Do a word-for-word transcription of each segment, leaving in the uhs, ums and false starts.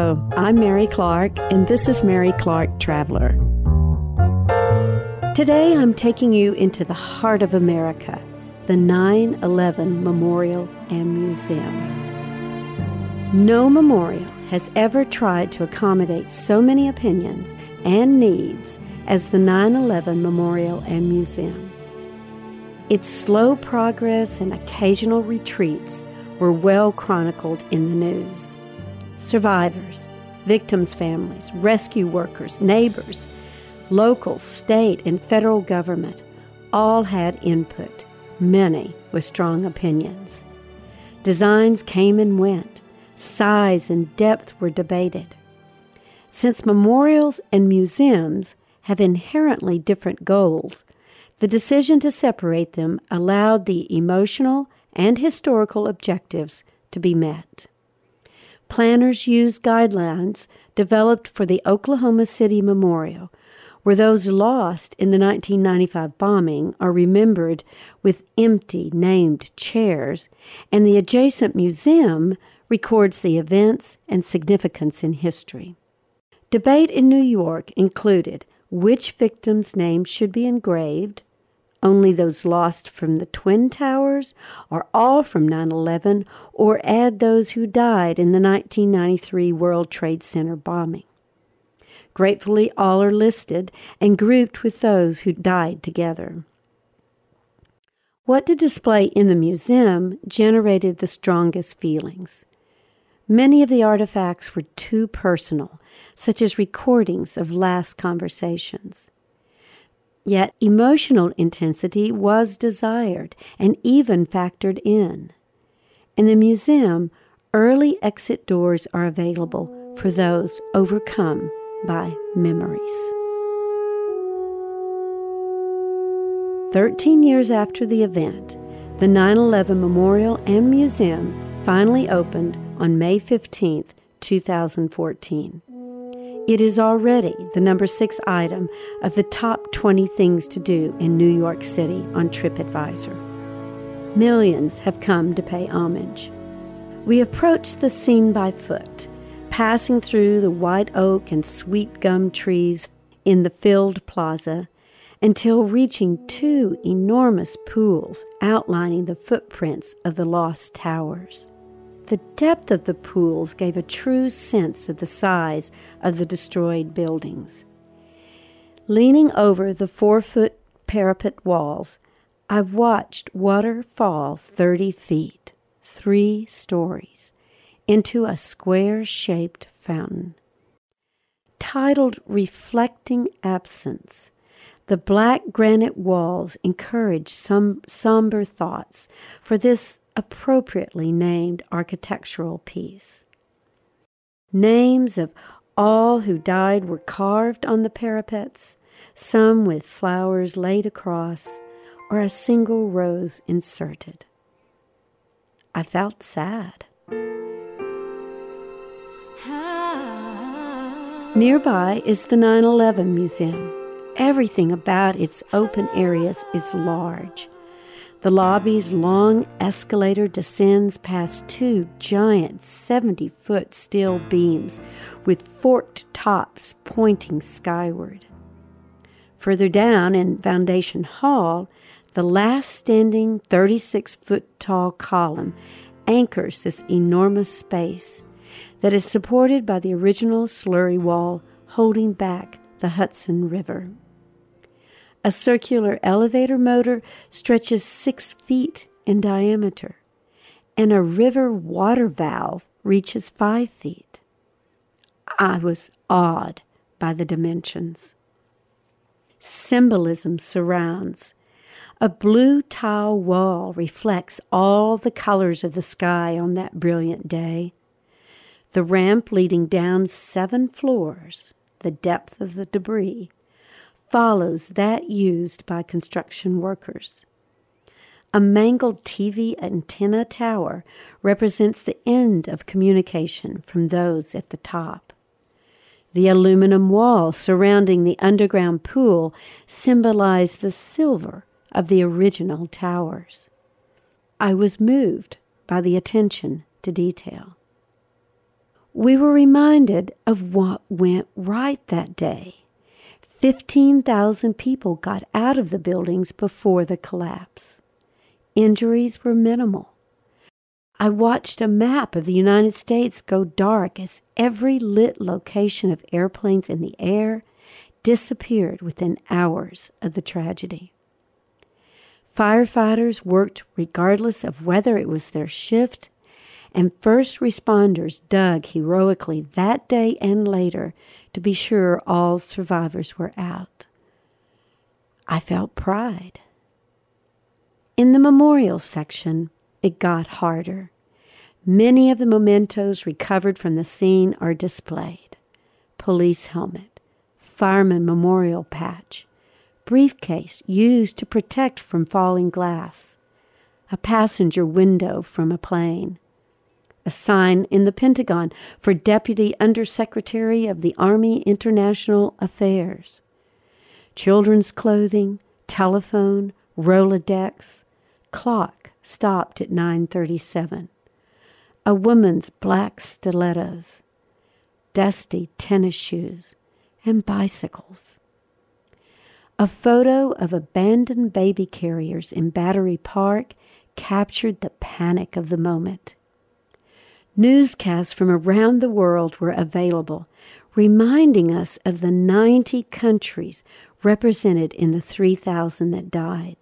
Hello, I'm Mary Clark, and this is Mary Clark Traveler. Today I'm taking you into the heart of America, the nine eleven Memorial and Museum. No memorial has ever tried to accommodate so many opinions and needs as the nine eleven Memorial and Museum. Its slow progress and occasional retreats were well chronicled in the news. Survivors, victims' families, rescue workers, neighbors, local, state, and federal government all had input, many with strong opinions. Designs came and went. Size and depth were debated. Since memorials and museums have inherently different goals, the decision to separate them allowed the emotional and historical objectives to be met. Planners used guidelines developed for the Oklahoma City Memorial, where those lost in the nineteen ninety-five bombing are remembered with empty named chairs, and the adjacent museum records the events and significance in history. Debate in New York included which victims' names should be engraved, only those lost from the Twin Towers, or all from nine eleven, or add those who died in the nineteen ninety-three World Trade Center bombing. Gratefully, all are listed and grouped with those who died together. What to display in the museum generated the strongest feelings. Many of the artifacts were too personal, such as recordings of last conversations. Yet emotional intensity was desired and even factored in. In the museum, early exit doors are available for those overcome by memories. Thirteen years after the event, the nine eleven Memorial and Museum finally opened on May fifteenth, two thousand fourteen. It is already the number six item of the top twenty things to do in New York City on TripAdvisor. Millions have come to pay homage. We approached the scene by foot, passing through the white oak and sweet gum trees in the filled plaza until reaching two enormous pools outlining the footprints of the lost towers. The depth of the pools gave a true sense of the size of the destroyed buildings. Leaning over the four-foot parapet walls, I watched water fall thirty feet, three stories, into a square-shaped fountain. Titled Reflecting Absence, the black granite walls encouraged some somber thoughts for this appropriately named architectural piece. Names of all who died were carved on the parapets, some with flowers laid across, or a single rose inserted. I felt sad. Nearby is the nine eleven Museum. Everything about its open areas is large. The lobby's long escalator descends past two giant seventy-foot steel beams with forked tops pointing skyward. Further down in Foundation Hall, the last standing thirty-six-foot tall column anchors this enormous space that is supported by the original slurry wall holding back the Hudson River. A circular elevator motor stretches six feet in diameter, and a river water valve reaches five feet. I was awed by the dimensions. Symbolism surrounds. A blue tile wall reflects all the colors of the sky on that brilliant day. The ramp leading down seven floors, the depth of the debris, follows that used by construction workers. A mangled T V antenna tower represents the end of communication from those at the top. The aluminum wall surrounding the underground pool symbolized the silver of the original towers. I was moved by the attention to detail. we were reminded of what went right that day. fifteen thousand people got out of the buildings before the collapse. Injuries were minimal. I watched a map of the United States go dark as every lit location of airplanes in the air disappeared within hours of the tragedy. Firefighters worked regardless of whether it was their shift, and first responders dug heroically that day and later to be sure all survivors were out. I felt pride. In the memorial section, it got harder. Many of the mementos recovered from the scene are displayed. Police helmet, fireman memorial patch, briefcase used to protect from falling glass, a passenger window from a plane, a sign in the Pentagon for Deputy Undersecretary of the Army International Affairs, children's clothing, telephone, Rolodex, clock stopped at nine thirty-seven, a woman's black stilettos, dusty tennis shoes, and bicycles. A photo of abandoned baby carriers in Battery Park captured the panic of the moment. Newscasts from around the world were available, reminding us of the ninety countries represented in the three thousand that died.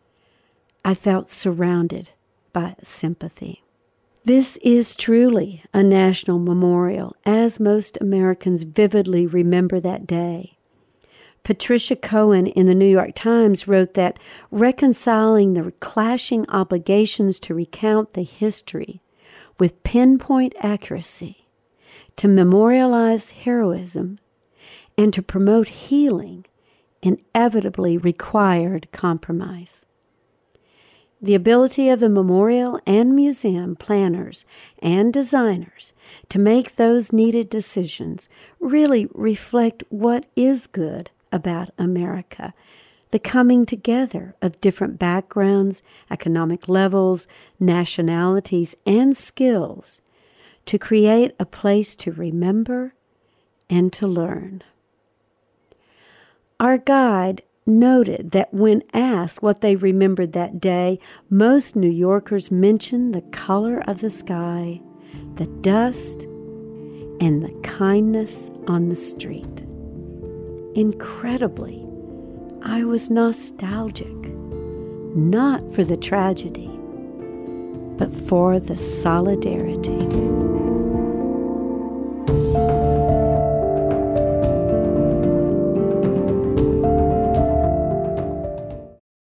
I felt surrounded by sympathy. This is truly a national memorial, as most Americans vividly remember that day. Patricia Cohen in the New York Times wrote that reconciling the clashing obligations to recount the history with pinpoint accuracy, to memorialize heroism, and to promote healing inevitably required compromise. The ability of the memorial and museum planners and designers to make those needed decisions really reflect what is good about America, the coming together of different backgrounds, economic levels, nationalities, and skills to create a place to remember and to learn. Our guide noted that when asked what they remembered that day, most New Yorkers mentioned the color of the sky, the dust, and the kindness on the street. Incredibly, I was nostalgic, not for the tragedy, but for the solidarity.